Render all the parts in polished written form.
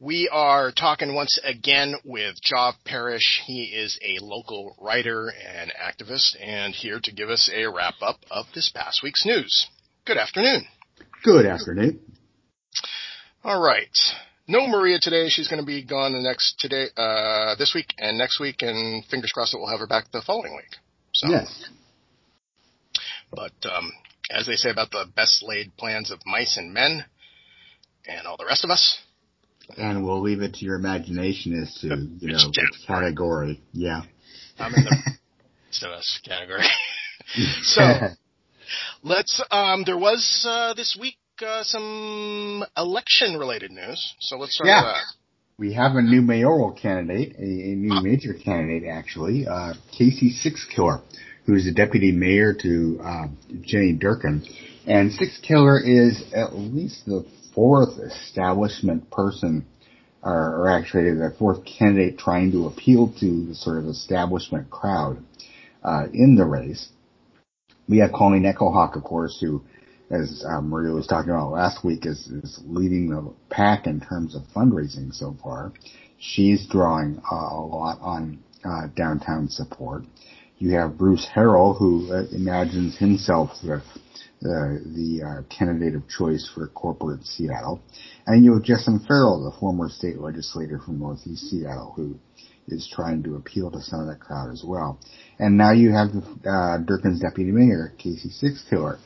We are talking once again with Job Parrish. He is a local writer and activist, and here to give us a wrap-up of this past week's news. Good afternoon. Good afternoon. All right. No Maria today. She's going to be gone this week and next week, and fingers crossed that we'll have her back the following week. So, yes. But as they say about the best laid plans of mice and men and all the rest of us. And we'll leave it to your imagination as to, which category. Yeah. I'm in the rest of us category. So, let's, there was this week some election-related news. So let's start with that. We have a new mayoral candidate, a new major candidate, actually, Casey Sixkiller, who's the deputy mayor to Jenny Durkan. And Sixkiller is at least the fourth establishment person, or actually the fourth candidate trying to appeal to the sort of establishment crowd in the race. We have Colleen Echohawk, of course, who, as Maria was talking about last week, is leading the pack in terms of fundraising so far. She's drawing a lot on downtown support. You have Bruce Harrell, who imagines himself the candidate of choice for corporate Seattle. And you have Justin Farrell, the former state legislator from Northeast Seattle, who is trying to appeal to some of that crowd as well. And now you have Durkan's deputy mayor, Casey Sixkiller,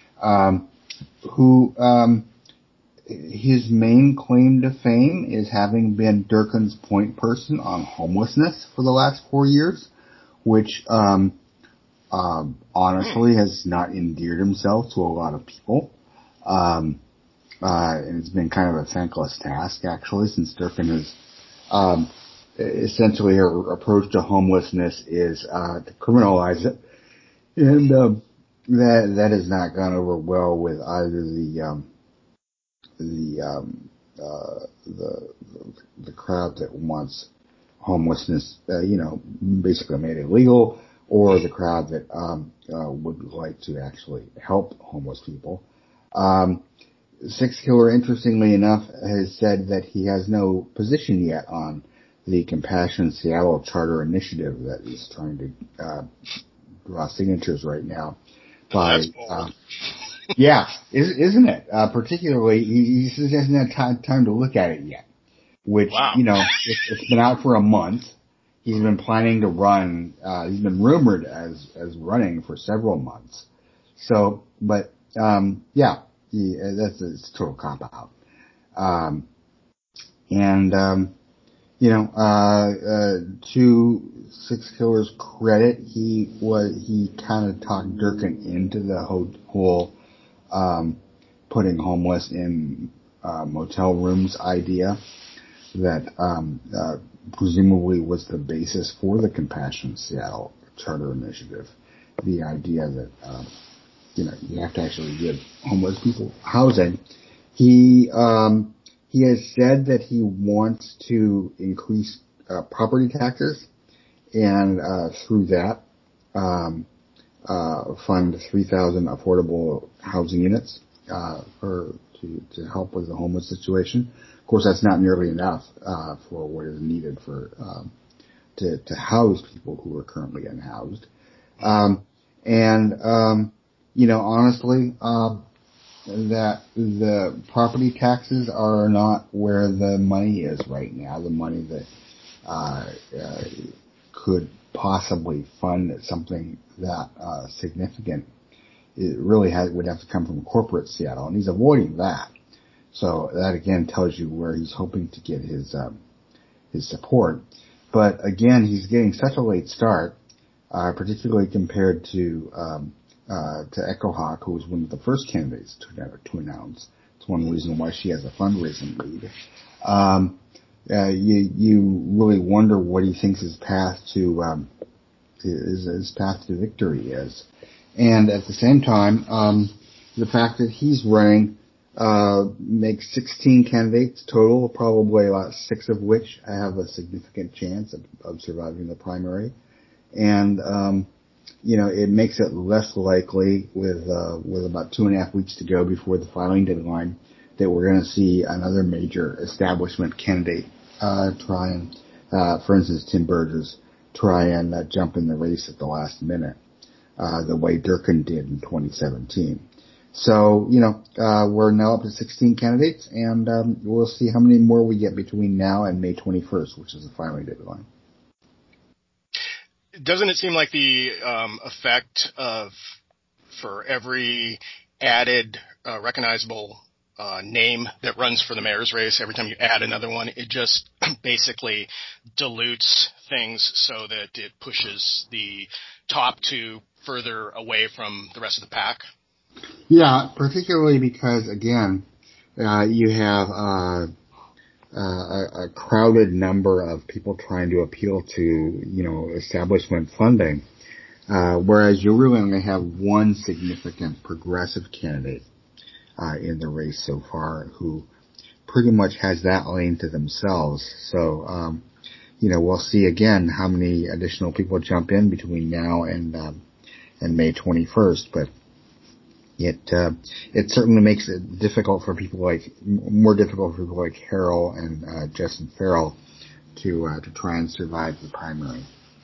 who his main claim to fame is having been Durkan's point person on homelessness for the last 4 years, which honestly has not endeared himself to a lot of people. And it's been kind of a thankless task, actually, since Durkan has, essentially her approach to homelessness is, to criminalize it. And, that has not gone over well with either the crowd that wants homelessness, basically made illegal, or the crowd that would like to actually help homeless people. Sixkiller, interestingly enough, has said that he has no position yet on the Compassion Seattle Charter Initiative that is trying to draw signatures right now. Yeah, isn't it? Particularly, he says he hasn't had time to look at it yet, which, it's been out for a month. He's been planning to run, he's been rumored as running for several months. So, but, that's a total cop-out. To Sixkiller's credit, he kind of talked Durkan into the whole, putting homeless in, motel rooms idea that, presumably was the basis for the Compassion Seattle Charter Initiative. The idea that, you have to actually give homeless people housing. He has said that he wants to increase, property taxes and, through that, fund 3,000 affordable housing units, to help with the homeless situation. Of course, that's not nearly enough for what is needed for to house people who are currently unhoused. Honestly, that the property taxes are not where the money is right now. The money that could possibly fund something that significant, it really would have to come from corporate Seattle, and he's avoiding that. So that again tells you where he's hoping to get his support. But again, he's getting such a late start, particularly compared to Echohawk, who was one of the first candidates to announce. It's one reason why she has a fundraising lead. You really wonder what he thinks his path to victory is. And at the same time, the fact that he's running makes 16 candidates total, probably about 6 of which have a significant chance of surviving the primary. And, it makes it less likely with about 2.5 weeks to go before the filing deadline that we're going to see another major establishment candidate try and, for instance, Tim Burgess, try and jump in the race at the last minute, the way Durkin did in 2017. So, we're now up to 16 candidates, and we'll see how many more we get between now and May 21st, which is the filing deadline. Doesn't it seem like the effect of, for every added recognizable name that runs for the mayor's race, every time you add another one, it just basically dilutes things so that it pushes the top two further away from the rest of the pack? Yeah, particularly because, again, you have a crowded number of people trying to appeal to, establishment funding, whereas you really only have one significant progressive candidate in the race so far who pretty much has that lane to themselves. So, we'll see again how many additional people jump in between now and May 21st, but it certainly makes it more difficult for people like Carol and Justin Farrell to try and survive the primary.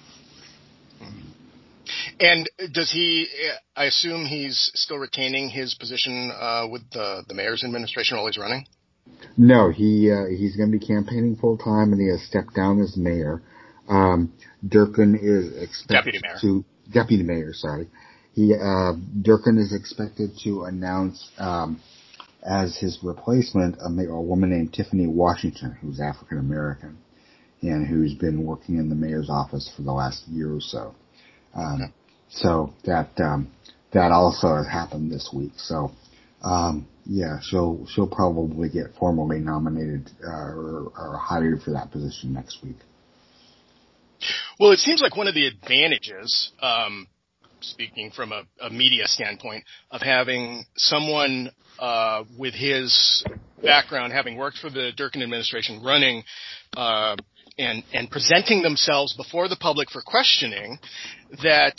And does he? I assume he's still retaining his position with the mayor's administration while he's running. No, he's going to be campaigning full time, and he has stepped down as mayor. Durkin is expected deputy mayor. Sorry. Durkin is expected to announce, as his replacement, a woman named Tiffany Washington, who's African American, and who's been working in the mayor's office for the last year or so. So that also has happened this week. So, she'll probably get formally nominated, or hired for that position next week. Well, it seems like one of the advantages, speaking from a media standpoint, of having someone with his background, having worked for the Durkin administration, running and presenting themselves before the public for questioning, that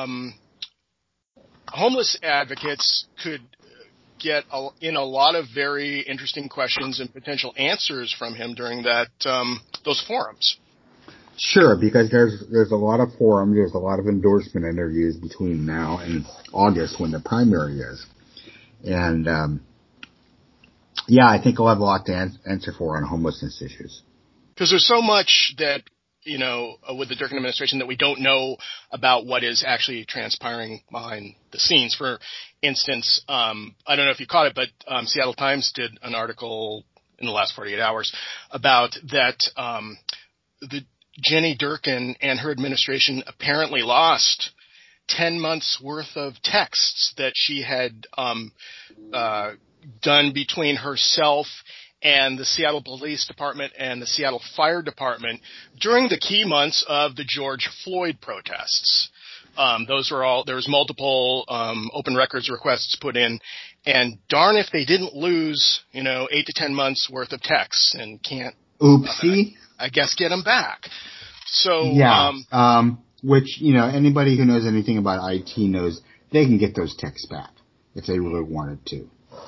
homeless advocates could get in a lot of very interesting questions and potential answers from him during those forums. Sure, because there's a lot of forums, there's a lot of endorsement interviews between now and August when the primary is. And, I think he'll have a lot to answer for on homelessness issues. Because there's so much that, with the Durkin administration that we don't know about what is actually transpiring behind the scenes. For instance, I don't know if you caught it, but Seattle Times did an article in the last 48 hours about that the Jenny Durkin and her administration apparently lost 10 months worth of texts that she had done between herself and the Seattle Police Department and the Seattle Fire Department during the key months of the George Floyd protests. There was multiple open records requests put in, and darn if they didn't lose, 8 to 10 months worth of texts and can't. Oopsie. I guess get them back. So which anybody who knows anything about IT knows they can get those texts back if they really wanted to.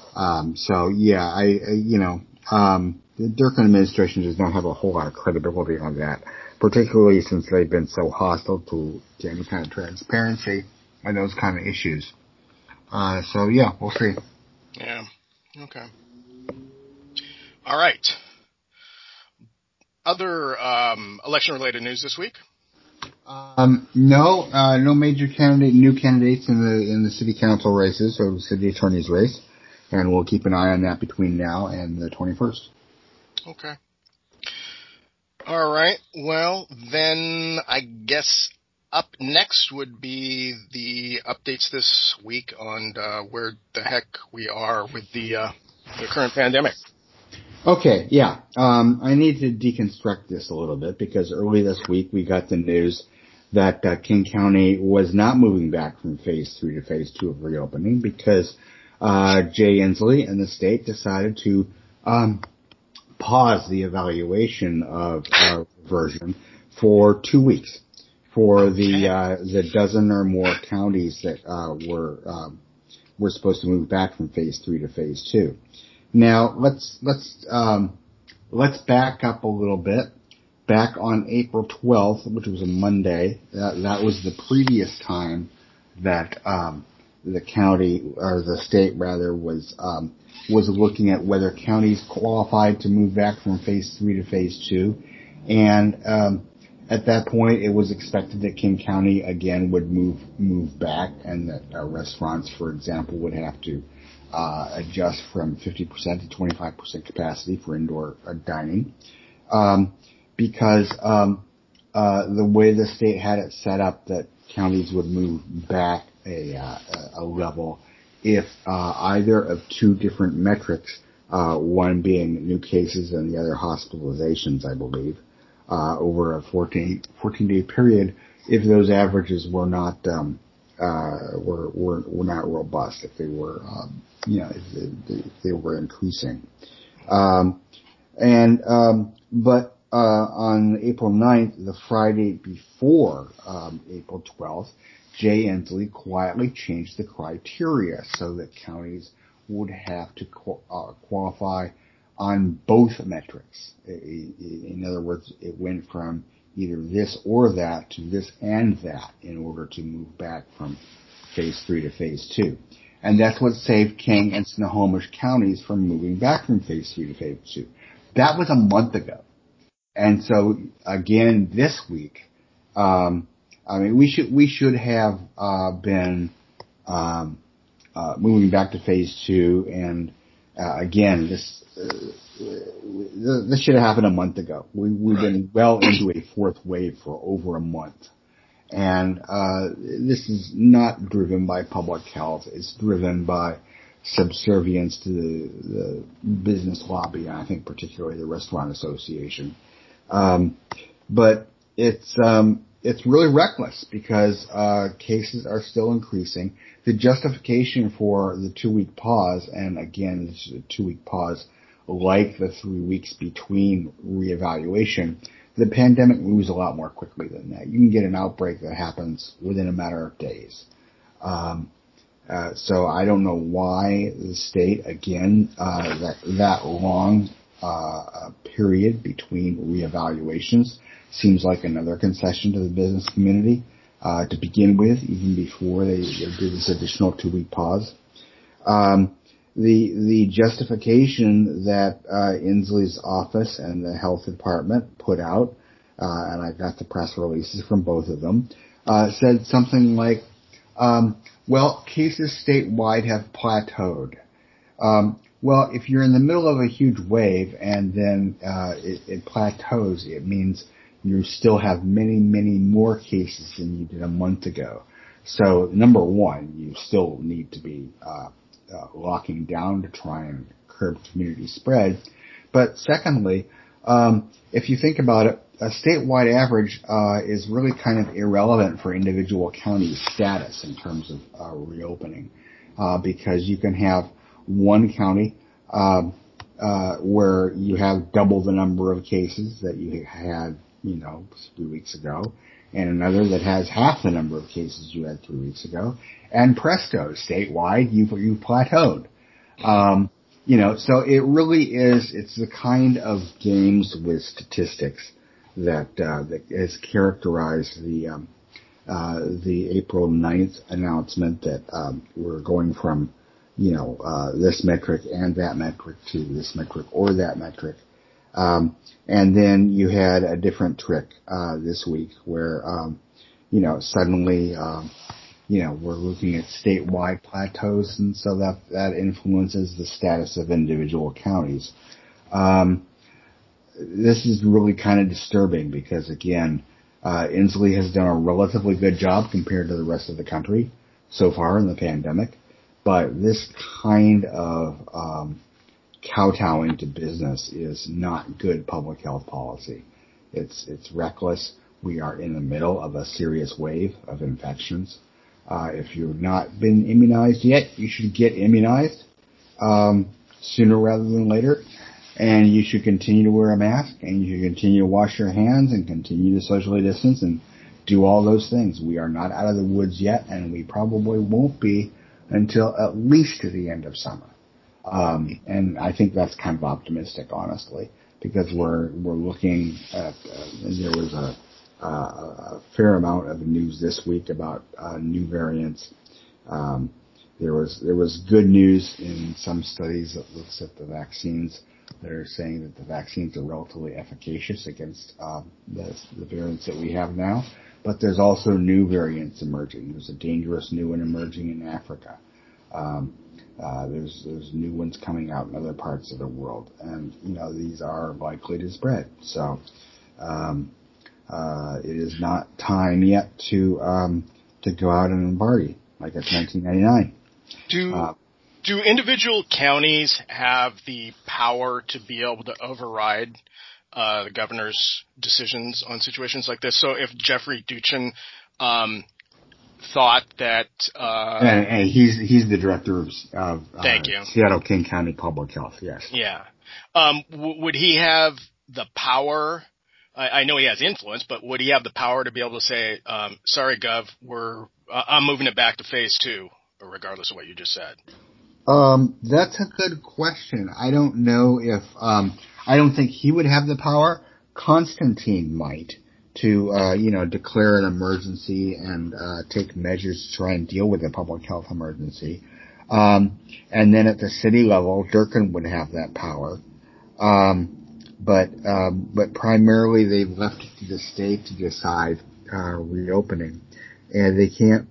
The Durkin administration does not have a whole lot of credibility on that, particularly since they've been so hostile to any kind of transparency on those kind of issues. We'll see. Yeah. Okay. All right. Other election-related news this week? No major new candidates in the city council races or the city attorney's race, and we'll keep an eye on that between now and the 21st. Okay. All right. Well, then I guess up next would be the updates this week on where the heck we are with the current pandemic. Okay, yeah. I need to deconstruct this a little bit because early this week we got the news that King County was not moving back from phase 3 to phase 2 of reopening because Jay Inslee and the state decided to pause the evaluation of reversion for 2 weeks for the dozen or more counties that were supposed to move back from phase 3 to phase 2. Now let's back up a little bit. Back on April 12th, which was a Monday, that was the previous time that the county, or the state rather, was looking at whether counties qualified to move back from phase 3 to phase 2. And at that point, it was expected that King County again would move back, and that restaurants, for example, would have to adjust from 50% to 25% capacity for indoor dining. Because the way the state had it set up, that counties would move back a level if either of two different metrics, one being new cases and the other hospitalizations, I believe, over a 14-day period, if those averages were not were not robust, if they were if they were increasing, but on April 9th, the Friday before April 12th, Jay Inslee quietly changed the criteria so that counties would have to qualify on both metrics. In other words, it went from either this or that to this and that in order to move back from phase 3 to phase 2. And that's what saved King and Snohomish counties from moving back from phase 3 to phase 2. That was a month ago. And so again this week, we should have been moving back to phase 2, and again this should have happened a month ago. We've been well into a fourth wave for over a month, and this is not driven by public health. It's driven by subservience to the business lobby, and I think particularly the Restaurant Association. But it's really reckless because cases are still increasing. The justification for the 2-week pause, and again, this is a 2-week pause like the 3 weeks between reevaluation, the pandemic moves a lot more quickly than that. You can get an outbreak that happens within a matter of days. So I don't know why the state, again, that long period between reevaluations seems like another concession to the business community to begin with, even before they do this additional 2-week pause. The justification that Inslee's office and the health department put out, and I got the press releases from both of them, said something like, well, cases statewide have plateaued. Well, if you're in the middle of a huge wave and then it plateaus, it means you still have many, many more cases than you did a month ago. So, number one, you still need to be locking down to try and curb community spread. But secondly, if you think about it, a statewide average is really kind of irrelevant for individual county status in terms of reopening, because you can have one county where you have double the number of cases that you had, 3 weeks ago, and another that has half the number of cases you had 3 weeks ago, and presto, statewide, you've plateaued. So it really is, it's the kind of games with statistics that has characterized the April 9th announcement that we're going from this metric and that metric to this metric or that metric. And then you had a different trick this week where suddenly we're looking at statewide plateaus, and so that influences the status of individual counties. This is really kind of disturbing because, again, Inslee has done a relatively good job compared to the rest of the country so far in the pandemic, but this kind of kowtowing to business is not good public health policy. It's reckless. We are in the middle of a serious wave of infections. If you've not been immunized yet, you should get immunized sooner rather than later. And you should continue to wear a mask, and you should continue to wash your hands and continue to socially distance and do all those things. We are not out of the woods yet, and we probably won't be until at least to the end of summer. And I think that's kind of optimistic, honestly, because we're looking at, there was a fair amount of news this week about, new variants. There was good news in some studies that looks at the vaccines that are saying that the vaccines are relatively efficacious against, the variants that we have now. But there's also new variants emerging. There's a dangerous new one emerging in Africa. There's new ones coming out in other parts of the world, and these are likely to spread. So it is not time yet to go out and party like it's 1999. Do individual counties have the power to be able to override the governor's decisions on situations like this? So if Jeffrey Duchin thought that and he's the director of thank you. Seattle King County Public Health, yes. Yeah. Would he have the power? I know he has influence, but would he have the power to be able to say, sorry, Gov, I'm moving it back to phase 2, regardless of what you just said? That's a good question. I don't know if, I don't think he would have the power. Constantine might to, declare an emergency and, take measures to try and deal with the public health emergency. And then at the city level, Durkin would have that power. But primarily they've left it to the state to decide, reopening. And they can't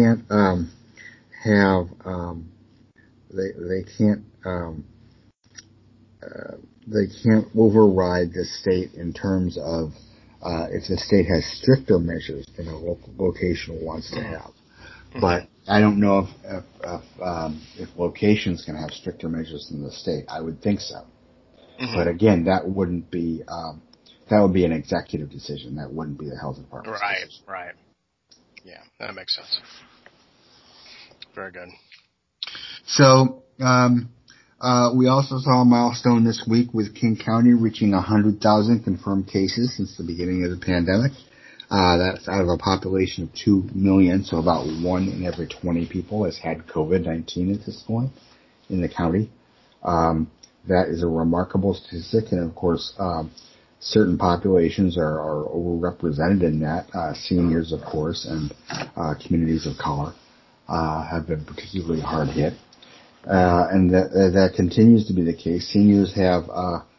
override the state in terms of, if the state has stricter measures than a local location wants to have. But I don't know if locations can have stricter measures than the state. I would think so. Mm-hmm. But again, that would be an executive decision. That wouldn't be the health department's decision. Right. Yeah, that makes sense. Very good. So, we also saw a milestone this week with King County reaching 100,000 confirmed cases since the beginning of the pandemic. That's out of a population of 2 million, so about 1 in every 20 people has had COVID-19 at this point in the county. That is a remarkable statistic, and of course, certain populations are overrepresented in that. Seniors, of course, and communities of color have been particularly hard hit. And that continues to be the case. Seniors have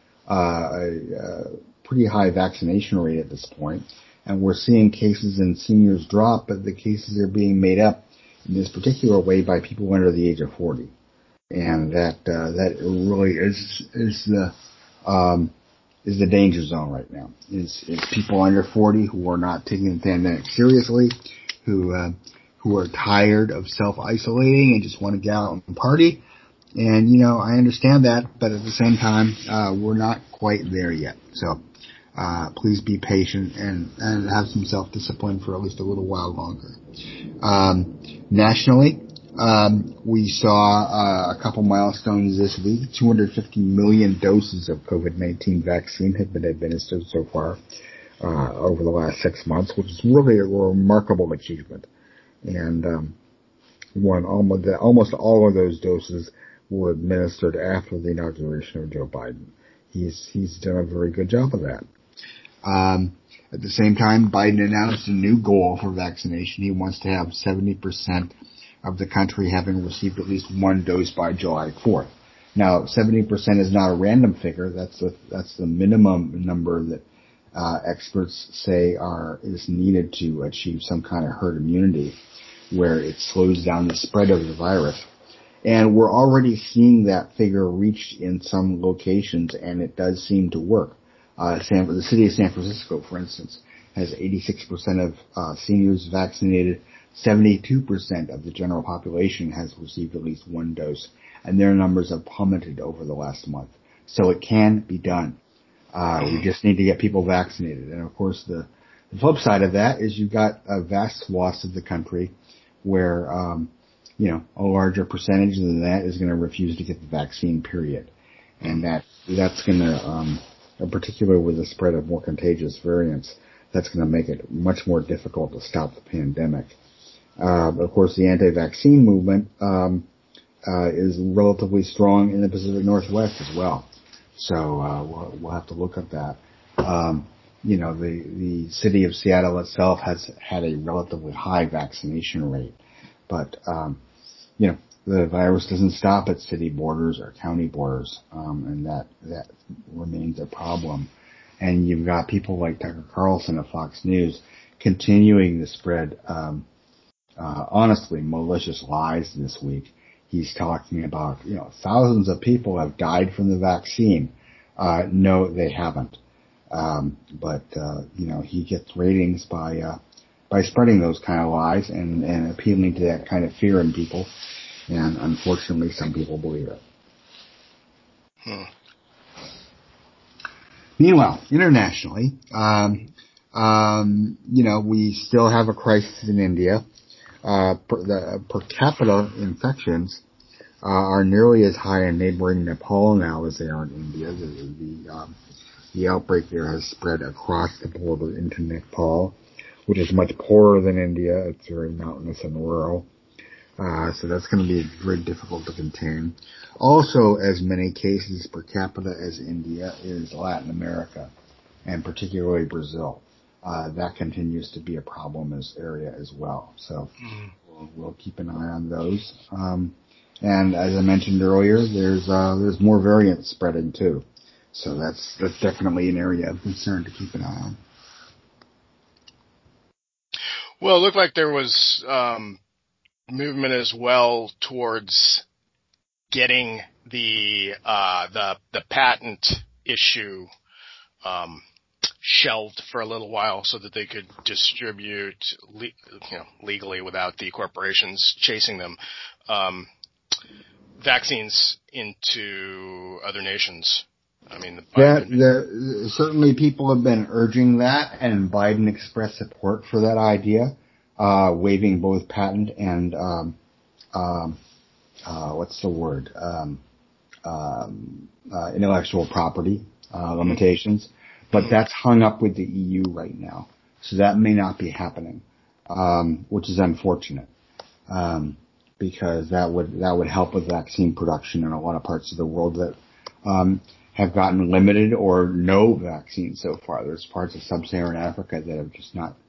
a pretty high vaccination rate at this point, and we're seeing cases in seniors drop, but the cases are being made up in this particular way by people under the age of 40, and that really is the danger zone right now. Is people under 40 who are not taking the pandemic seriously, who are tired of self-isolating and just want to get out and party. And, I understand that, but at the same time, we're not quite there yet. So, please be patient and have some self-discipline for at least a little while longer. Nationally, we saw a couple milestones this week. 250 million doses of COVID-19 vaccine have been administered so far, over the last 6 months, which is really a remarkable achievement. And almost all of those doses were administered after the inauguration of Joe Biden. He's done a very good job of that. At the same time, Biden announced a new goal for vaccination. He wants to have 70% of the country having received at least 1 dose by July 4th. Now, 70% is not a random figure. That's the minimum number that experts say is needed to achieve some kind of herd immunity, where it slows down the spread of the virus. And we're already seeing that figure reached in some locations, and it does seem to work. The city of San Francisco, for instance, has 86% of seniors vaccinated. 72% of the general population has received at least 1 dose, and their numbers have plummeted over the last month. So it can be done. We just need to get people vaccinated. And of course, the flip side of that is you've got a vast swath of the country where, a larger percentage than that is going to refuse to get the vaccine, period. And that's going to, particularly with the spread of more contagious variants, that's going to make it much more difficult to stop the pandemic. Of course, the anti-vaccine movement, is relatively strong in the Pacific Northwest as well. So we'll have to look at that. The city of Seattle itself has had a relatively high vaccination rate, but the virus doesn't stop at city borders or county borders, and that remains a problem. And you've got people like Tucker Carlson of Fox News continuing to spread, honestly, malicious lies this week. He's talking about, thousands of people have died from the vaccine. No, they haven't. But he gets ratings by spreading those kind of lies and appealing to that kind of fear in people. And unfortunately, some people believe it. Meanwhile, internationally, we still have a crisis in India. Per capita infections are nearly as high in neighboring Nepal now as they are in India. The outbreak there has spread across the border into Nepal, which is much poorer than India. It's very mountainous and rural. So that's going to be very difficult to contain. Also, as many cases per capita as India is Latin America, and particularly Brazil. That continues to be a problem in this area as well. So we'll keep an eye on those. And as I mentioned earlier, there's more variants spreading too. So that's definitely an area of concern to keep an eye on. Well, it looked like there was movement as well towards getting the patent issue shelved for a little while so that they could distribute legally without the corporations chasing them vaccines into other nations. I mean, certainly people have been urging that, and Biden expressed support for that idea, waiving both patent and intellectual property limitations. But that's hung up with the EU right now, so that may not be happening, which is unfortunate, because that would help with vaccine production in a lot of parts of the world that have gotten limited or no vaccine so far. There's parts of sub-Saharan Africa that have just not,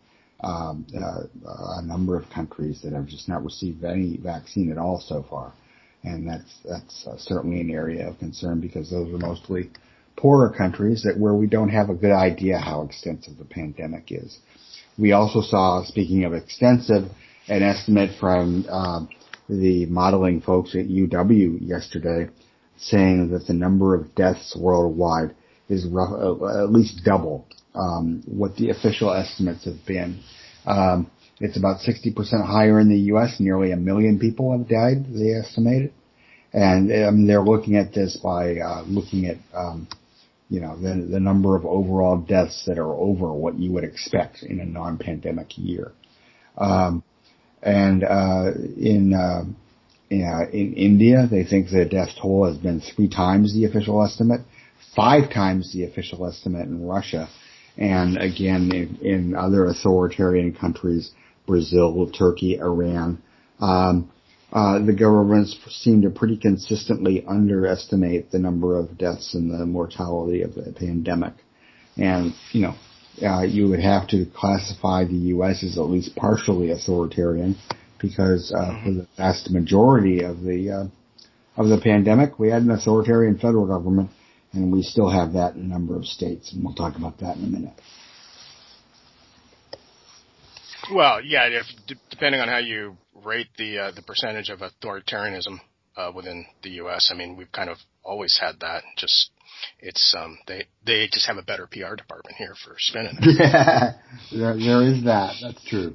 a number of countries that have just not received any vaccine at all so far, and that's certainly an area of concern because those are mostly poorer countries where we don't have a good idea how extensive the pandemic is. We also saw, speaking of extensive, an estimate from the modeling folks at UW yesterday saying that the number of deaths worldwide is at least double what the official estimates have been. It's about 60% higher in the U.S. Nearly 1 million people have died, they estimated. And they're looking at this by looking at the number of overall deaths that are over what you would expect in a non-pandemic year. In India, they think the death toll has been 3 times the official estimate, 5 times the official estimate in Russia, and again in other authoritarian countries, Brazil, Turkey, Iran. The governments seem to pretty consistently underestimate the number of deaths and the mortality of the pandemic. And, you would have to classify the U.S. as at least partially authoritarian because for the vast majority of the pandemic, we had an authoritarian federal government, and we still have that in a number of states, and we'll talk about that in a minute. Well, yeah, depending on how you rate the percentage of authoritarianism within the U.S., I mean, we've kind of always had that. Just they just have a better PR department here for spinning it. Yeah, there is that. That's true.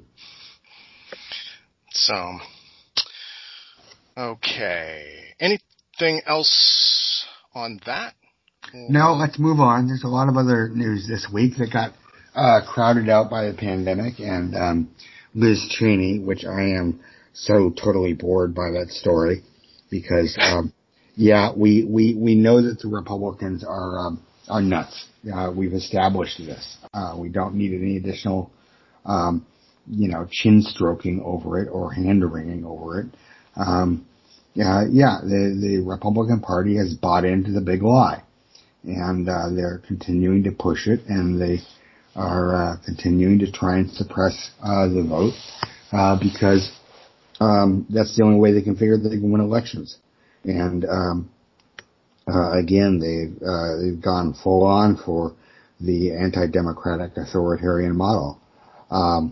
So, okay. Anything else on that? No, let's move on. There's a lot of other news this week that got crowded out by the pandemic, and Liz Cheney, which I am so totally bored by that story, because we know that the Republicans are nuts. We've established this. We don't need any additional chin stroking over it or hand wringing over it. the Republican Party has bought into the big lie, and they're continuing to push it, and they are continuing to try and suppress the vote because that's the only way they can figure that they can win elections. And again, they've gone full on for the anti-democratic authoritarian model, and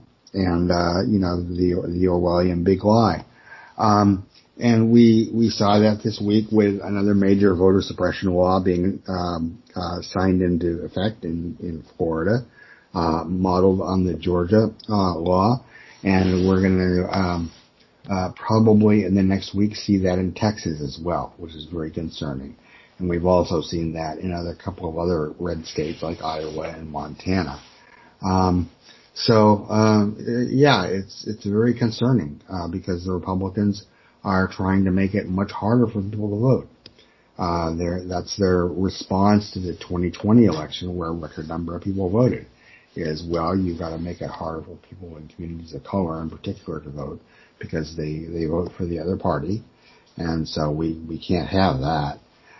the Orwellian big lie. And we saw that this week with another major voter suppression law being signed into effect in Florida, modeled on the Georgia law, and we're going to probably in the next week see that in Texas as well, which is very concerning. And we've also seen that in a couple of other red states like Iowa and Montana. It's very concerning because the Republicans are trying to make it much harder for people to vote. That's their response to the 2020 election, where a record number of people voted. Is, well, you've got to make it harder for people in communities of color in particular to vote because they vote for the other party, and so we can't have that.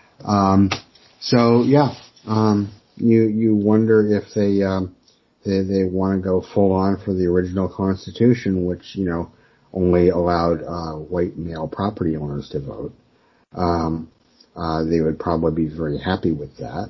You wonder if they want to go full on for the original Constitution, which only allowed white male property owners to vote. They would probably be very happy with that.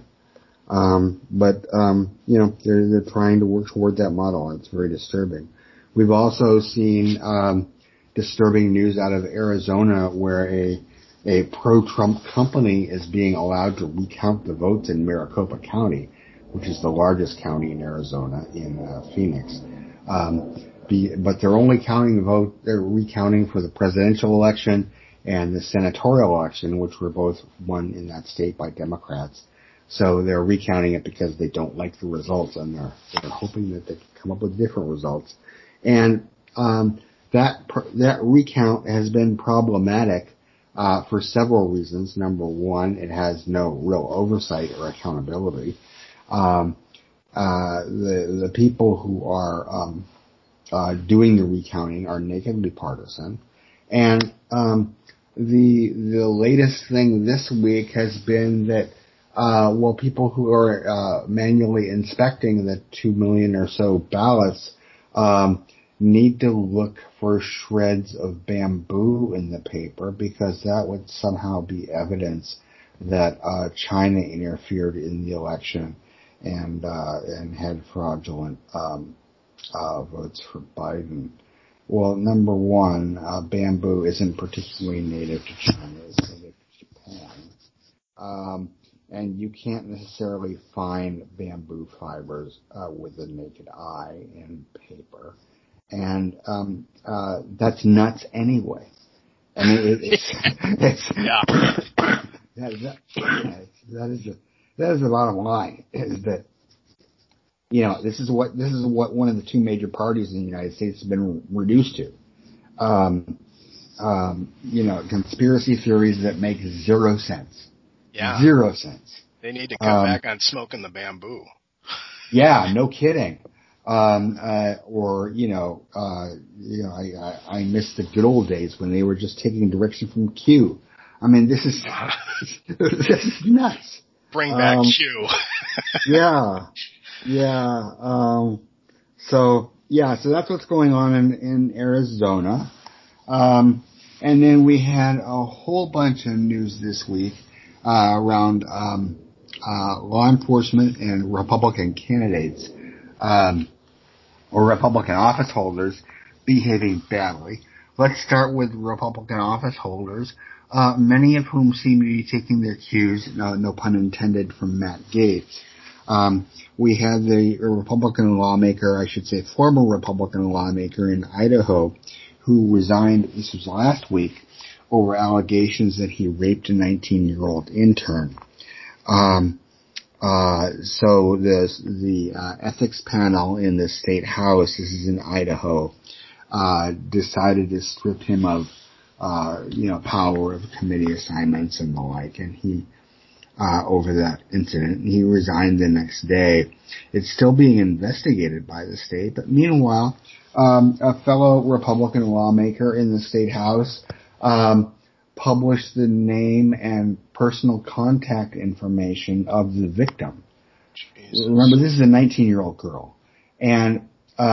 They're trying to work toward that model, and it's very disturbing. We've also seen disturbing news out of Arizona, where a pro-Trump company is being allowed to recount the votes in Maricopa County, which is the largest county in Arizona, in Phoenix. But they're only they're recounting for the presidential election and the senatorial election, which were both won in that state by Democrats. So they're recounting it because they don't like the results, and they're hoping that they can come up with different results. And that recount has been problematic for several reasons. Number one, it has no real oversight or accountability. The people who are doing the recounting are nakedly partisan, and the latest thing this week has been that people who are manually inspecting the 2 million or so ballots need to look for shreds of bamboo in the paper, because that would somehow be evidence that China interfered in the election and had fraudulent votes for Biden. Well, number one, bamboo isn't particularly native to China, it's native to Japan. And you can't necessarily find bamboo fibers with the naked eye in paper. And that's nuts anyway. I mean, that is the bottom line, is that this is what one of the two major parties in the United States has been reduced to. Conspiracy theories that make zero sense. Yeah. 0 cents. They need to cut back on smoking the bamboo. Yeah, no kidding. I miss the good old days when they were just taking direction from Q. I mean, this is nuts. Bring back Q. So that's what's going on in Arizona. And then we had a whole bunch of news this week around law enforcement and Republican candidates or Republican office holders behaving badly. Let's start with Republican office holders, many of whom seem to be taking their cues, no pun intended, from Matt Gaetz. We had the Republican lawmaker, I should say former Republican lawmaker in Idaho, who resigned, this was last week, over allegations that he raped a 19-year-old intern. So the ethics panel in the state house, this is in Idaho, decided to strip him of, power of committee assignments and the like, and he, over that incident, he resigned the next day. It's still being investigated by the state, but meanwhile, a fellow Republican lawmaker in the state house, published the name and personal contact information of the victim. Jesus. Remember, this is a 19-year-old girl. And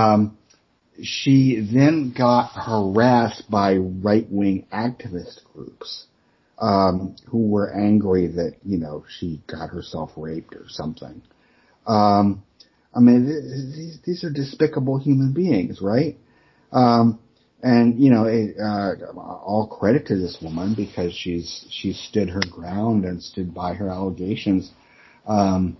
she then got harassed by right-wing activist groups who were angry that, she got herself raped or something. I mean, these are despicable human beings, right? All credit to this woman because she stood her ground and stood by her allegations. And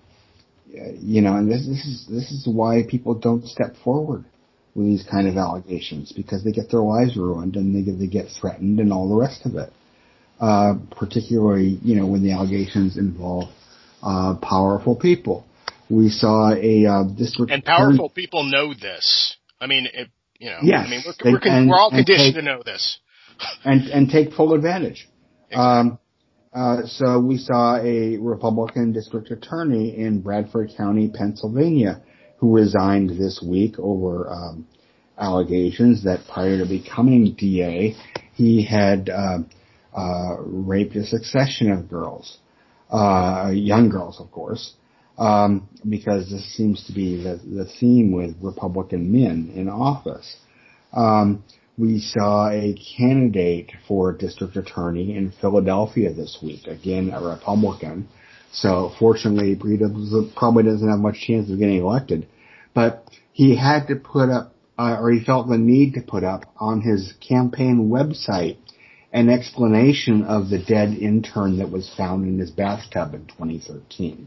this is why people don't step forward with these kind of allegations, because they get their lives ruined and they get threatened and all the rest of it. Particularly, when the allegations involve powerful people. We saw a district, and powerful people know this. I mean, yes, I mean, we're all conditioned to know this, and take full advantage. Exactly. So we saw a Republican district attorney in Bradford County, Pennsylvania, who resigned this week over allegations that prior to becoming DA, he had raped a succession of girls, young girls, of course. Because this seems to be the theme with Republican men in office. We saw a candidate for district attorney in Philadelphia this week, again a Republican. So fortunately, he probably doesn't have much chance of getting elected. But he had to put up, or he felt the need to put up on his campaign website an explanation of the dead intern that was found in his bathtub in 2013.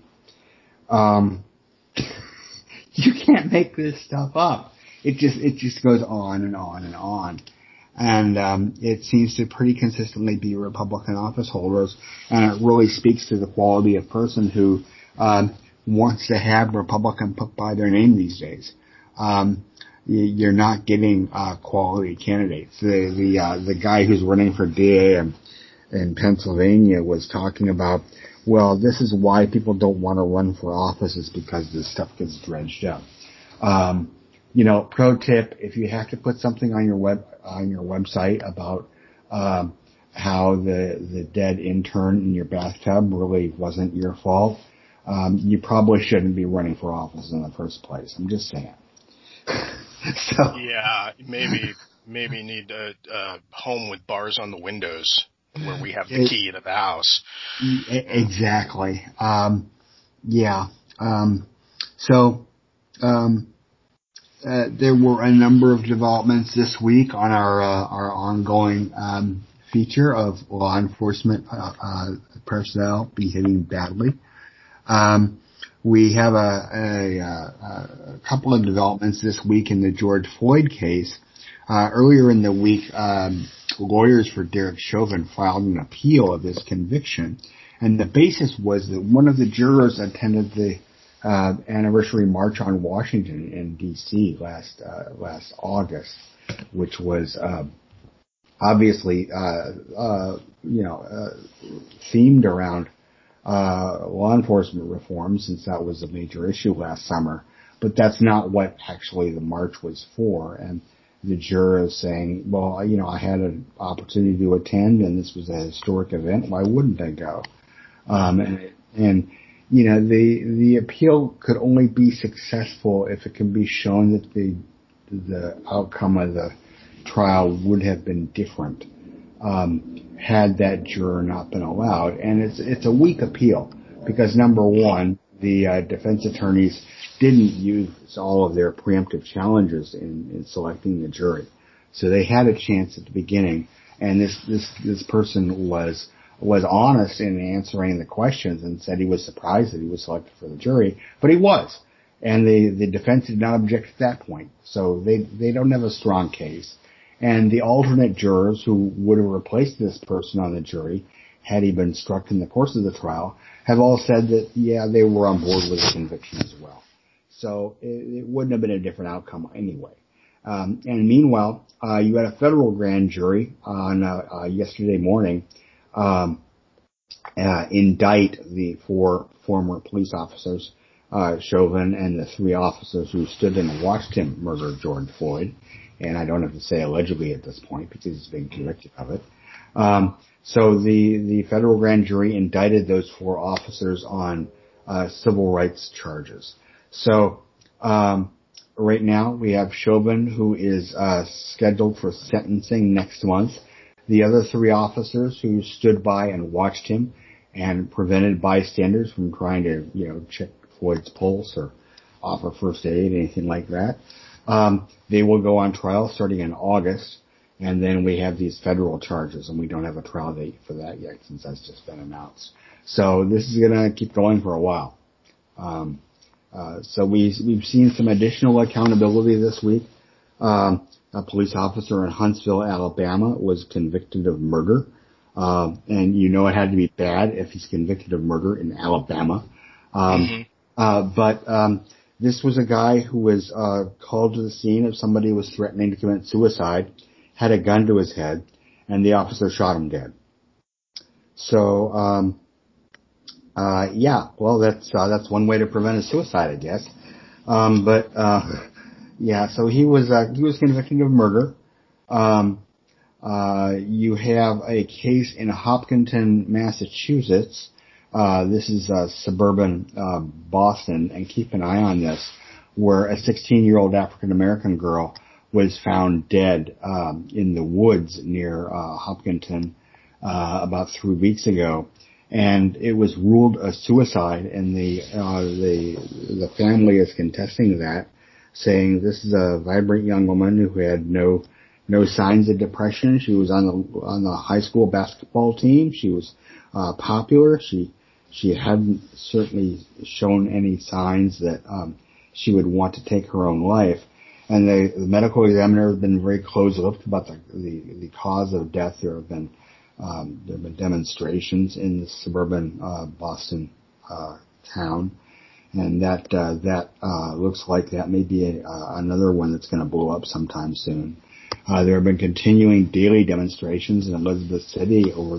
You can't make this stuff up. It just goes on and on and on. And, it seems to pretty consistently be Republican office holders. And it really speaks to the quality of person who, wants to have Republican put by their name these days. You're not getting, quality candidates. The guy who's running for DA in Pennsylvania was talking about, well, this is why people don't want to run for office, is because this stuff gets dredged up. Pro tip, if you have to put something on your website about, how the dead intern in your bathtub really wasn't your fault, you probably shouldn't be running for office in the first place. I'm just saying. So. Yeah, maybe need a home with bars on the windows, where we have the key to the house. Exactly. There were a number of developments this week on our ongoing feature of law enforcement personnel behaving badly. We have a couple of developments this week in the George Floyd case. Earlier in the week, lawyers for Derek Chauvin filed an appeal of his conviction, and the basis was that one of the jurors attended the anniversary march on Washington in D.C. last August, which was obviously themed around law enforcement reform, since that was a major issue last summer. But that's not what actually the march was for. And the juror is saying, well, I had an opportunity to attend, and this was a historic event. Why wouldn't I go? The appeal could only be successful if it can be shown that the outcome of the trial would have been different, had that juror not been allowed. And it's a weak appeal because, number one, the defense attorneys didn't use all of their preemptive challenges in selecting the jury. So they had a chance at the beginning, and this person was honest in answering the questions and said he was surprised that he was selected for the jury, but he was. And the defense did not object at that point. So they don't have a strong case. And the alternate jurors who would have replaced this person on the jury, had he been struck in the course of the trial, have all said that, yeah, they were on board with the conviction as well. So it wouldn't have been a different outcome anyway. And meanwhile, you had a federal grand jury on yesterday morning indict the 4 former police officers, Chauvin and the 3 officers who stood and watched him murder George Floyd. And I don't have to say allegedly at this point because he's being convicted of it. So the federal grand jury indicted those 4 officers on civil rights charges. So right now we have Chauvin, who is scheduled for sentencing next month. The other 3 officers who stood by and watched him and prevented bystanders from trying to, check Floyd's pulse or offer first aid, anything like that. They will go on trial starting in August, and then we have these federal charges, and we don't have a trial date for that yet since that's just been announced. So this is going to keep going for a while. So we've seen some additional accountability this week. A police officer in Huntsville, Alabama was convicted of murder. And it had to be bad if he's convicted of murder in Alabama. But this was a guy who was called to the scene of somebody who was threatening to commit suicide, had a gun to his head, and the officer shot him dead. So, that's one way to prevent a suicide, I guess. So he was convicted of murder. You have a case in Hopkinton, Massachusetts. This is suburban Boston, and keep an eye on this, where a 16-year-old African-American girl was found dead in the woods near Hopkinton about 3 weeks ago, and it was ruled a suicide. And the family is contesting that, saying this is a vibrant young woman who had no signs of depression. She was on the high school basketball team. She was popular. She hadn't certainly shown any signs that she would want to take her own life. And the medical examiner has been very close-lipped about the cause of death. There have been demonstrations in the suburban Boston town, and that looks like that may be another one that's going to blow up sometime soon. There have been continuing daily demonstrations in Elizabeth City over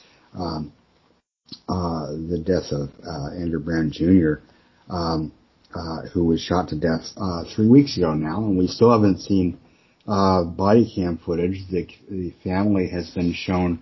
the death of Andrew Brown Jr., who was shot to death 3 weeks ago now, and we still haven't seen body cam footage. The family has been shown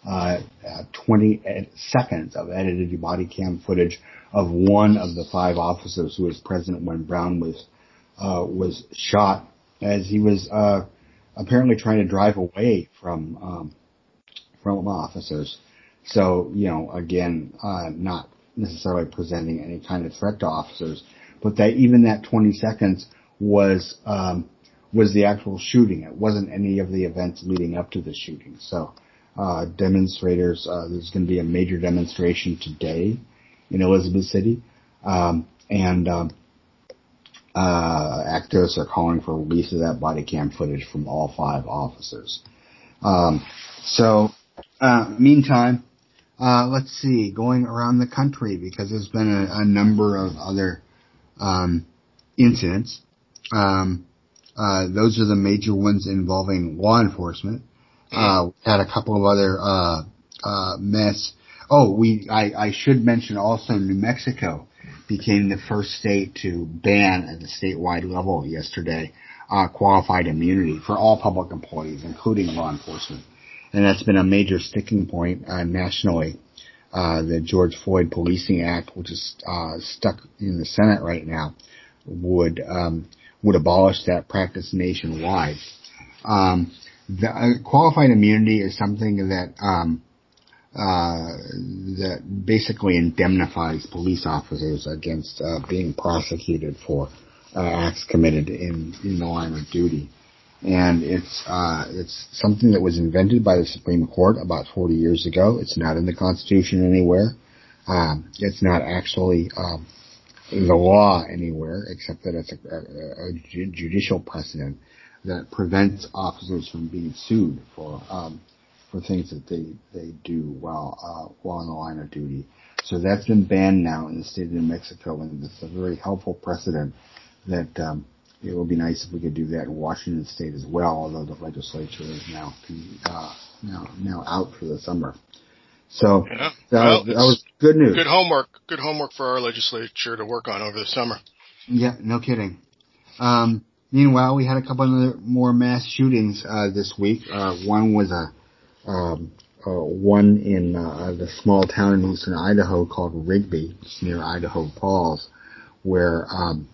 20 seconds of edited body cam footage of one of the 5 officers who was present when Brown was shot, as he was apparently trying to drive away from officers. So, again, not necessarily presenting any kind of threat to officers, but that even that 20 seconds was the actual shooting. It wasn't any of the events leading up to the shooting. So, demonstrators, there's going to be a major demonstration today in Elizabeth City, and activists are calling for release of that body cam footage from all 5 officers. Meantime, let's see, going around the country, because there's been a number of other incidents. Those are the major ones involving law enforcement. Had a couple of other mess. I should mention also New Mexico became the first state to ban at the statewide level yesterday qualified immunity for all public employees, including law enforcement. And that's been a major sticking point nationally. The George Floyd Policing Act, which is stuck in the Senate right now, would abolish that practice nationwide. The qualified immunity is something that basically indemnifies police officers against being prosecuted for acts committed in the line of duty. And it's something that was invented by the Supreme Court about 40 years ago. It's not in the Constitution anywhere. It's not actually the law anywhere, except that it's a judicial precedent that prevents officers from being sued for things that they do while on the line of duty. So that's been banned now in the state of New Mexico, and it's a very helpful precedent that it would be nice if we could do that in Washington State as well, although the legislature is now out for the summer. So that was good news. Good homework for our legislature to work on over the summer. Yeah, no kidding. Meanwhile, we had a couple of more mass shootings this week. One was one in the small town in eastern Idaho called Rigby, it's near Idaho Falls, where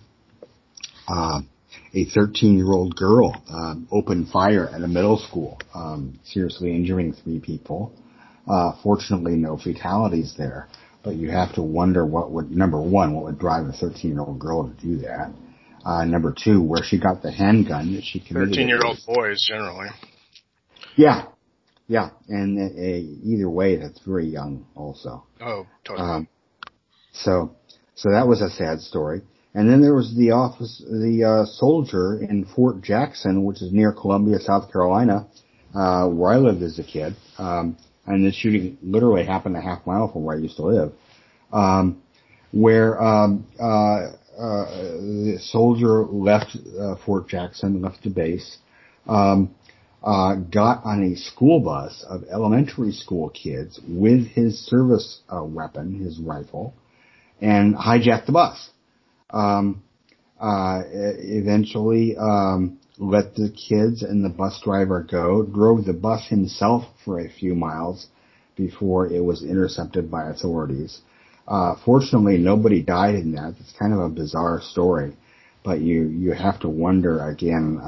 a 13-year-old girl opened fire at a middle school, seriously injuring 3 people. Fortunately, no fatalities there, but you have to wonder number one, what would drive a 13-year-old girl to do that? Number 2, where she got the handgun that she committed. 13-year-old boys, generally. Yeah, and either way, that's very young also. Oh, totally. So that was a sad story. And then there was the soldier in Fort Jackson, which is near Columbia, South Carolina, where I lived as a kid. And the shooting literally happened a half mile from where I used to live. Where the soldier left Fort Jackson, left the base, got on a school bus of elementary school kids with his service weapon, his rifle, and hijacked the bus. Eventually let the kids and the bus driver go, drove the bus himself for a few miles before it was intercepted by authorities. Fortunately, nobody died in that. It's kind of a bizarre story, but you have to wonder again,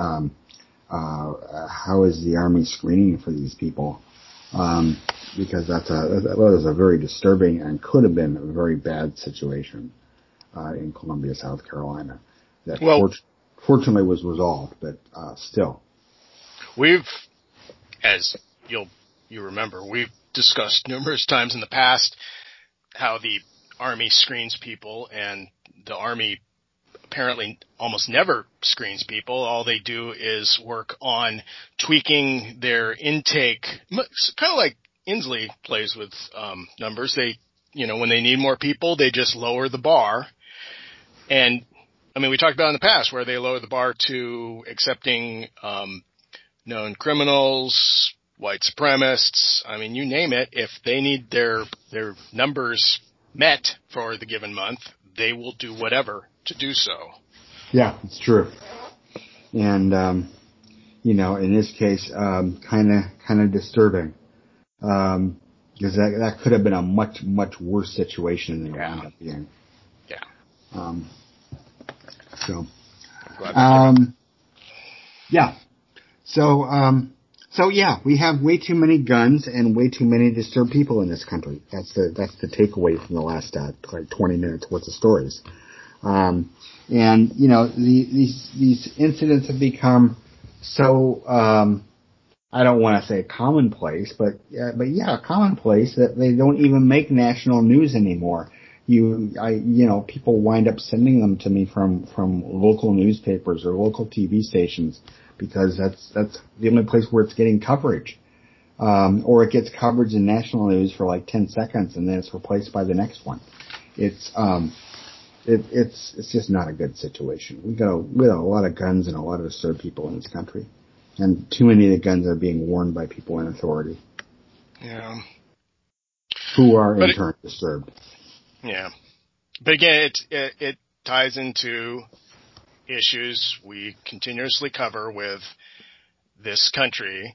how is the Army screening for these people? Because that was a very disturbing and could have been a very bad situation in Columbia, South Carolina. That fortunately was resolved, but still. We've, as you remember, we've discussed numerous times in the past how the Army screens people, and the Army apparently almost never screens people. All they do is work on tweaking their intake, kind of like Inslee plays with numbers. They, when they need more people, they just lower the bar. And, I mean, we talked about in the past where they lower the bar to accepting known criminals, white supremacists. I mean, you name it. If they need their numbers met for the given month, they will do whatever to do so. Yeah, it's true. And, in this case, kind of disturbing. Because that could have been a much, much worse situation than it ended up being. Yeah. So yeah, we have way too many guns and way too many disturbed people in this country. That's the takeaway from the last 20 minutes worth of stories. And these incidents have become so I don't want to say commonplace, but commonplace that they don't even make national news anymore. People wind up sending them to me from local newspapers or local TV stations because that's the only place where it's getting coverage. Or it gets coverage in national news for like 10 seconds and then it's replaced by the next one. It's just not a good situation. We got a lot of guns and a lot of disturbed people in this country. And too many of the guns are being worn by people in authority. Yeah. Who are in turn disturbed. Yeah. But again, it ties into issues we continuously cover with this country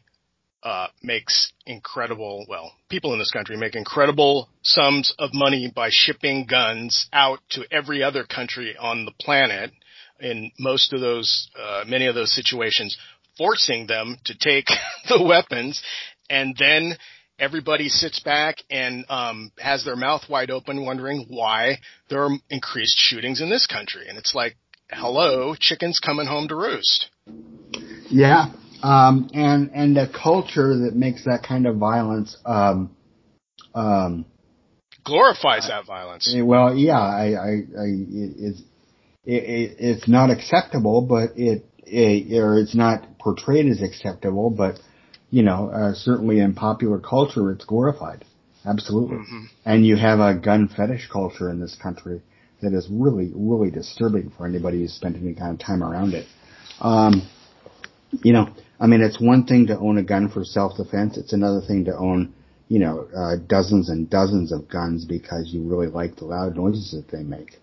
people in this country make incredible sums of money by shipping guns out to every other country on the planet. In many of those situations, forcing them to take the weapons, and then everybody sits back and has their mouth wide open wondering why there are increased shootings in this country. And it's like, hello, chicken's coming home to roost. Yeah. And a culture that makes that kind of violence, glorifies that violence. Well, yeah, it's not acceptable, but it's not portrayed as acceptable, but certainly in popular culture, it's glorified. Absolutely. Mm-hmm. And you have a gun fetish culture in this country that is really, really disturbing for anybody who's spent any kind of time around it. It's one thing to own a gun for self-defense. It's another thing to own, dozens and dozens of guns because you really like the loud noises that they make.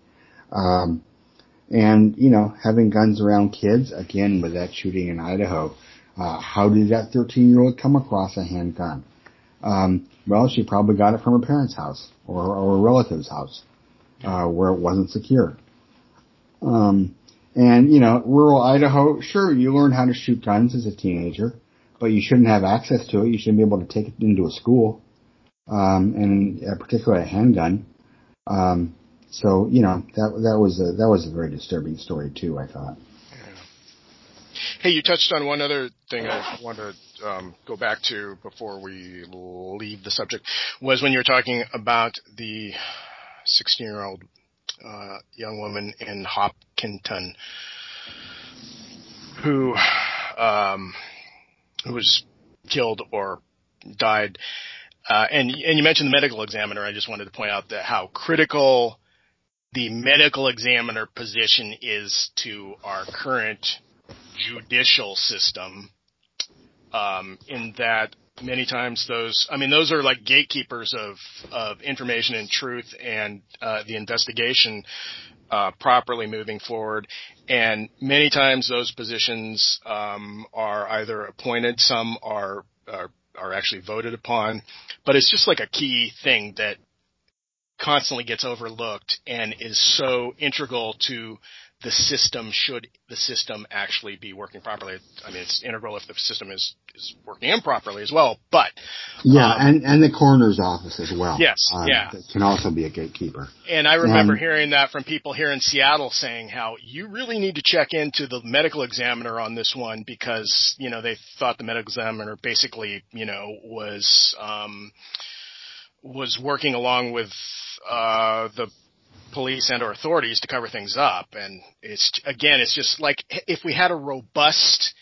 Having guns around kids, again, with that shooting in Idaho, how did that 13-year-old come across a handgun? Well, she probably got it from her parents' house or a relative's house, where it wasn't secure. And, rural Idaho, sure, you learn how to shoot guns as a teenager, but you shouldn't have access to it. You shouldn't be able to take it into a school, and particularly a handgun. So, that was a very disturbing story too, I thought. Hey, you touched on one other thing I wanted to go back to before we leave the subject, was when you were talking about the 16-year-old young woman in Hopkinton who was killed or died. And you mentioned the medical examiner. I just wanted to point out that how critical the medical examiner position is to our current judicial system, in that many times those are like gatekeepers of information and truth and the investigation properly moving forward. And many times those positions are either appointed, some are actually voted upon, but it's just like a key thing that constantly gets overlooked and is so integral to the system, should the system actually be working properly. I mean, it's integral if the system is working improperly as well, but... and the coroner's office as well. Yes, yeah. That can also be a gatekeeper. And I remember hearing that from people here in Seattle saying how you really need to check into the medical examiner on this one because, they thought the medical examiner basically, was working along with the police and or authorities to cover things up. And it's just like if we had a robust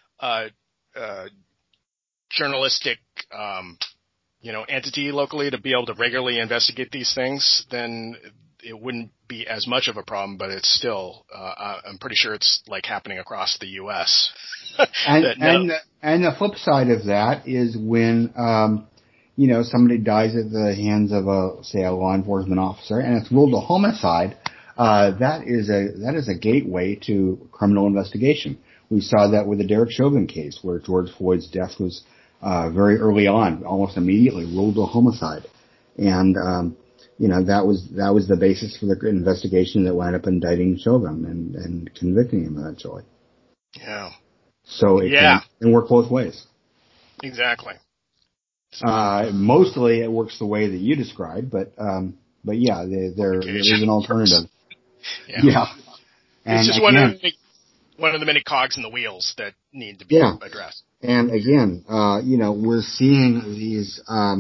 journalistic entity locally to be able to regularly investigate these things, then it wouldn't be as much of a problem. But it's still I'm pretty sure it's like happening across the US. And the flip side of that is when somebody dies at the hands of a law enforcement officer, and it's ruled a homicide, that is a gateway to criminal investigation. We saw that with the Derek Chauvin case, where George Floyd's death was very early on, almost immediately ruled a homicide, and that was the basis for the investigation that wound up indicting Chauvin and convicting him eventually. Yeah. So it can work both ways. Exactly. Mostly it works the way that you described, but yeah, there is an alternative. Yeah. And it's just one of the many cogs in the wheels that need to be addressed. And again, we're seeing these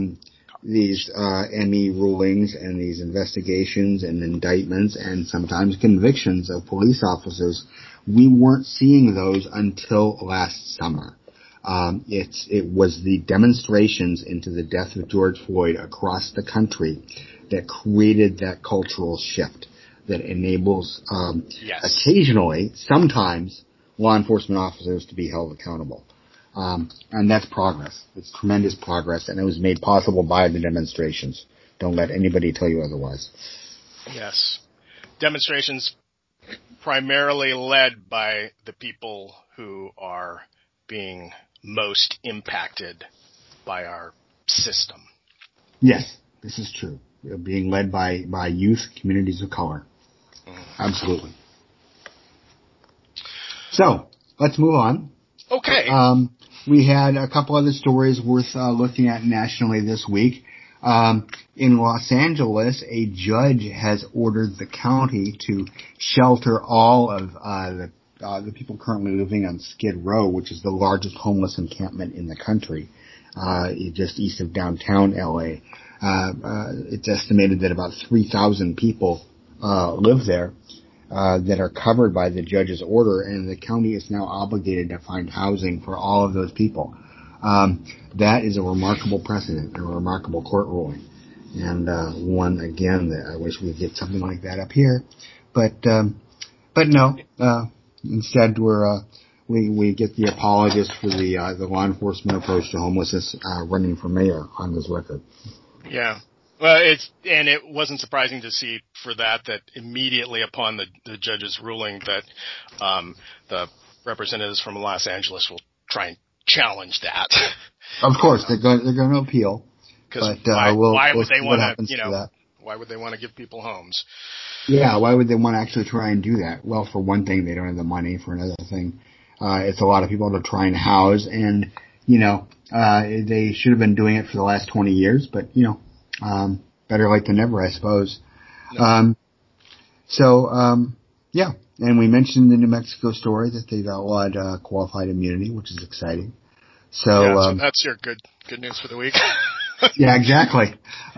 ME rulings and these investigations and indictments and sometimes convictions of police officers. We weren't seeing those until last summer. It was the demonstrations into the death of George Floyd across the country that created that cultural shift that enables, occasionally, sometimes, law enforcement officers to be held accountable. And that's progress. It's tremendous progress, and it was made possible by the demonstrations. Don't let anybody tell you otherwise. Yes. Demonstrations primarily led by the people who are being most impacted by our system. Yes, this is true. Being led by youth, communities of color. Absolutely. So, let's move on. Okay. We had a couple other stories worth looking at nationally this week. In Los Angeles, a judge has ordered the county to shelter all of the people currently living on Skid Row, which is the largest homeless encampment in the country, just east of downtown LA. It's estimated that about 3,000 people live there that are covered by the judge's order, and the county is now obligated to find housing for all of those people. That is a remarkable precedent, a remarkable court ruling, and one again that I wish we'd get something like that up here, but no. Instead, we get the apologist for the law enforcement approach to homelessness running for mayor on this record. Yeah. Well, it wasn't surprising to see for that immediately upon the judge's ruling that the representatives from Los Angeles will try and challenge that. Of course, they're going to appeal. Because we'll would they want to, why would they want to give people homes? Yeah, why would they want to actually try and do that? Well, for one thing, they don't have the money. For another thing, it's a lot of people to try and house, and they should have been doing it for the last 20 years, but better late than never, I suppose. No. Yeah, and we mentioned the New Mexico story that they've outlawed qualified immunity, which is exciting. So that's your good news for the week. Yeah, exactly.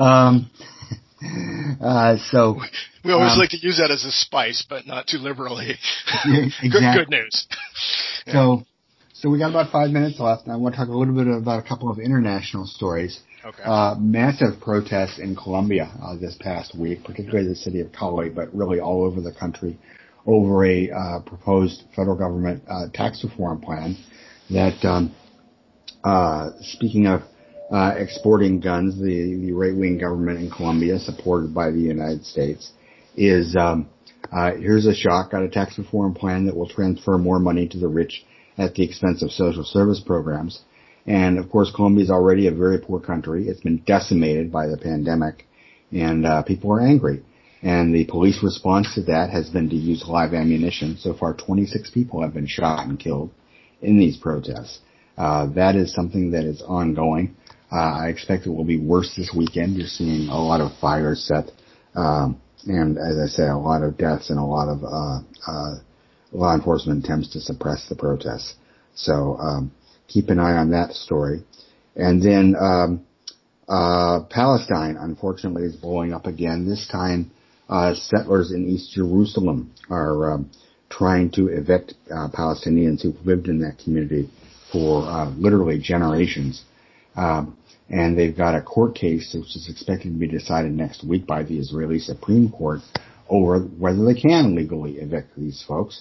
We always like to use that as a spice, but not too liberally. Exactly. Good news. Yeah. So we got about 5 minutes left, and I want to talk a little bit about a couple of international stories. Okay. Massive protests in Colombia this past week, particularly the city of Cali, but really all over the country, over a proposed federal government tax reform plan that, speaking of exporting guns, the right-wing government in Colombia, supported by the United States, is here's a shock, got a tax reform plan that will transfer more money to the rich at the expense of social service programs. And of course, Colombia is already a very poor country. It's been decimated by the pandemic, and people are angry. And the police response to that has been to use live ammunition. So far, 26 people have been shot and killed in these protests. That is something that is ongoing. I expect it will be worse this weekend. You're seeing a lot of fires set, and as I say, a lot of deaths and a lot of law enforcement attempts to suppress the protests. So keep an eye on that story. And then Palestine, unfortunately, is blowing up again. This time, settlers in East Jerusalem are trying to evict Palestinians who've lived in that community for literally generations. And they've got a court case which is expected to be decided next week by the Israeli Supreme Court over whether they can legally evict these folks.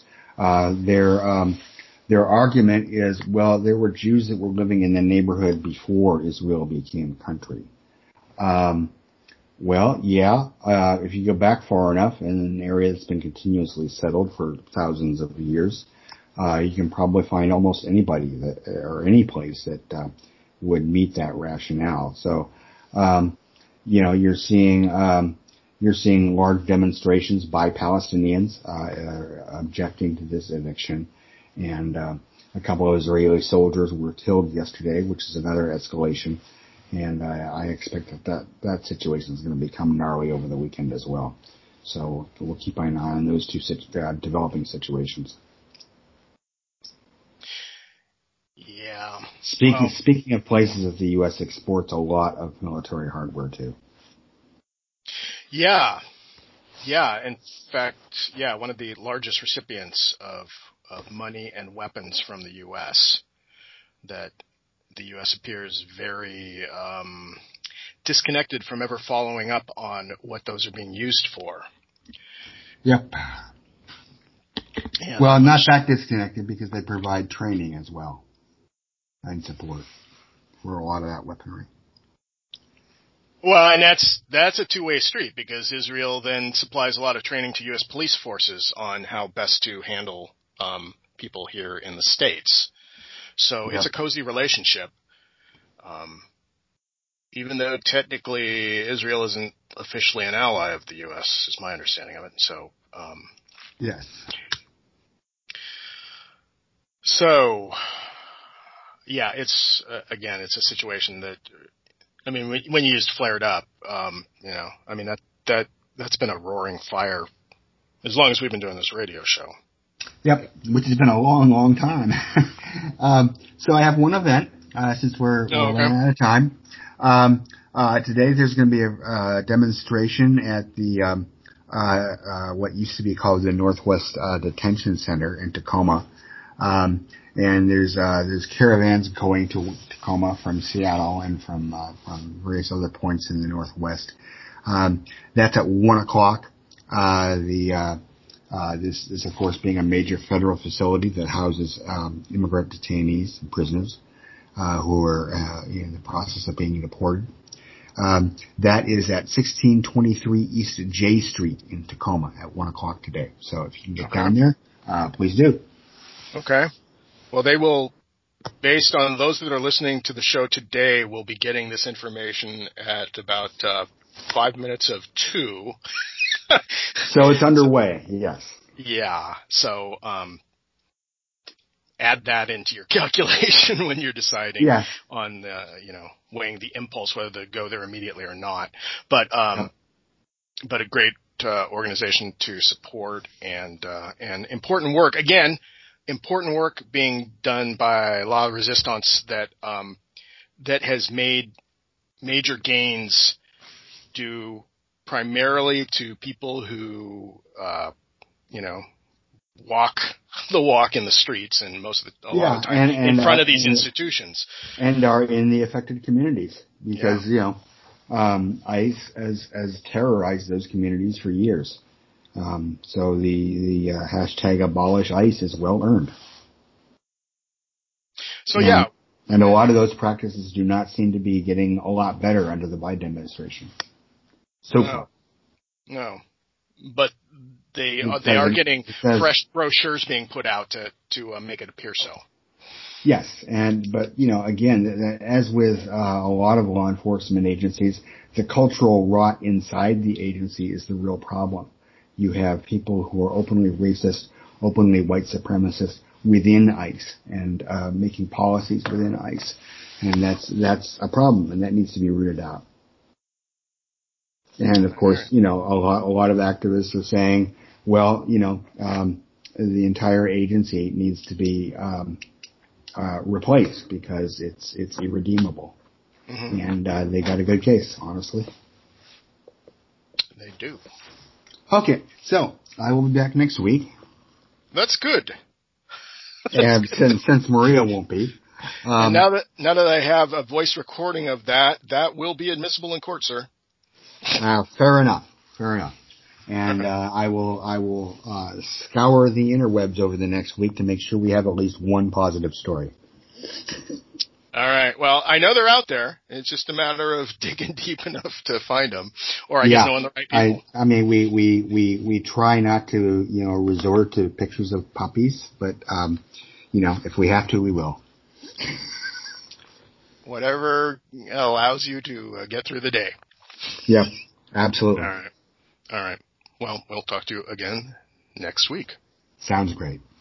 Their argument is, well, there were Jews that were living in the neighborhood before Israel became a country. Well, yeah, if you go back far enough in an area that's been continuously settled for thousands of years, you can probably find almost anybody or any place that would meet that rationale. So, you're seeing large demonstrations by Palestinians objecting to this eviction, and a couple of Israeli soldiers were killed yesterday, which is another escalation. And I expect that situation is going to become gnarly over the weekend as well. So we'll keep an eye on those two developing situations. Yeah. Speaking of places that the U.S. exports a lot of military hardware to. Yeah. In fact, one of the largest recipients of money and weapons from the U.S. that the U.S. appears very disconnected from ever following up on what those are being used for. Yep. Yeah. Well, not that disconnected because they provide training as well and support for a lot of that weaponry. Well, and that's a two-way street because Israel then supplies a lot of training to U.S. police forces on how best to handle people here in the States. So It's a cozy relationship. Even though technically Israel isn't officially an ally of the U.S., is my understanding of it. So, yes. So, it's it's a situation that, I mean, when you used flared up, that's been a roaring fire as long as we've been doing this radio show. Yep, which has been a long, long time. So I have one event, since we're running out of time. Today there's going to be a demonstration at the what used to be called the Northwest Detention Center in Tacoma. And there's caravans going to Tacoma from Seattle and from various other points in the Northwest. That's at 1:00. This, of course, being a major federal facility that houses immigrant detainees and prisoners who are in the process of being deported. That is at 1623 East J Street in Tacoma at 1:00 today. So if you can get down there, please do. Okay. Well, they will based on those that are listening to the show today, will be getting this information at about 5 minutes of 2. So it's underway, yes. Yeah. So add that into your calculation when you're deciding on weighing the impulse whether to go there immediately or not. But a great organization to support and important work. Again, important work being done by La Resistance that has made major gains due primarily to people who walk the walk in the streets and a lot of the time in front of these institutions. And are in the affected communities because, ICE has terrorized those communities for years. So the hashtag abolish ICE is well earned. So and a lot of those practices do not seem to be getting a lot better under the Biden administration. So far. No, but they are getting fresh brochures being put out to make it appear so. Yes, but again, as with a lot of law enforcement agencies, the cultural rot inside the agency is the real problem. You have people who are openly racist, openly white supremacist within ICE and making policies within ICE, and that's a problem, and that needs to be rooted out. And of course, a lot of activists are saying, well, the entire agency needs to be replaced because it's irredeemable. Mm-hmm. And they got a good case, honestly. They do. Okay, so I will be back next week. That's good. And since Maria won't be. And now that I have a voice recording of that will be admissible in court, sir. Fair enough. And I will scour the interwebs over the next week to make sure we have at least one positive story. All right. Well, I know they're out there. It's just a matter of digging deep enough to find them, or I guess knowing the right people. I mean, we try not to resort to pictures of puppies, but if we have to, we will. Whatever allows you to get through the day. Yep, absolutely. All right. Well, we'll talk to you again next week. Sounds great.